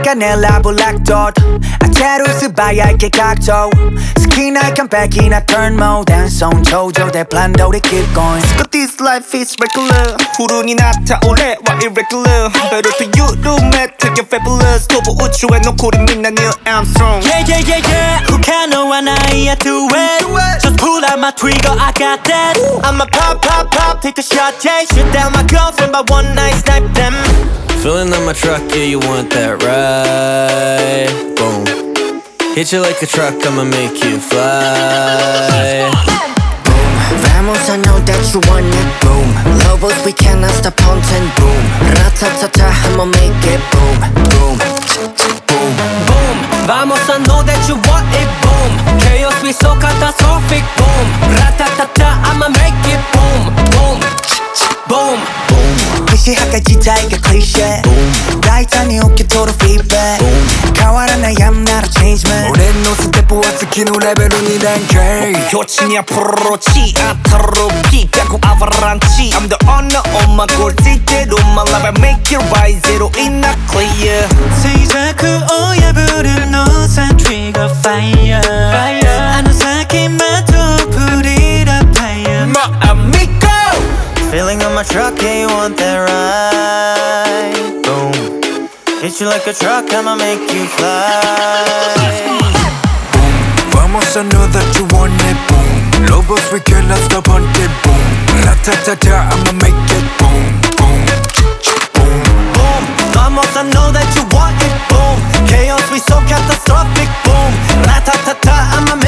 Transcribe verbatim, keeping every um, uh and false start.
내가 내 love like dot 아테루스 바야게 각져 스킨 아이콘 백이나 turn mode 앤손 조절돼 plan도리 keep going But this life is regular 푸른이 나타올래 why irregular Better to you do me take it fabulous 도보 우주에 놓고린 midnight Neil Armstrong Yeah yeah yeah yeah 훅한 너와 나이야 do it Just pull out my trigger I got that I'ma pop pop pop take a shot yeah shoot down my girlfriend by one night snipe them Filling up my truck, yeah, you want that ride. Boom. Hit you like a truck, I'ma make you fly. Boom, vamos, I know that you want it. Boom, Lobos, we cannot stop haunting. Boom, ratatata, I'ma make it. Boom, boom, boom, boom Vamos, I know that you want it. Boom Chaos be so catastrophic. Boom Ratatata, I'ma make it. Boom, boom, boom 무시하게 지자이가 클리셰 라이트니 웃기도록 feedback 가와라 나 I'm not a change man 오랜 노스 대포와 스키노 레벨은 이란 K 효친이 앞으로 치 아타로 피하고 아바란치 I'm the owner of my 골찌대로 my life I make it right zero in not clear 시작 그 오야 부른 노산 trigger fire 아는 사기마저 불이라 fire My amigo Feeling on my truck, yeah, you want that ride. Boom. Hit you like a truck, I'ma make you fly. Boom, vamos, I know that you want it. Boom, Lobos, we cannot stop hunting. Boom, ratatata, I'ma make it. Boom, boom, boom, boom. Vamos, I know that you want it. Boom. Chaos, we so catastrophic. Boom. Ratatata, I'ma make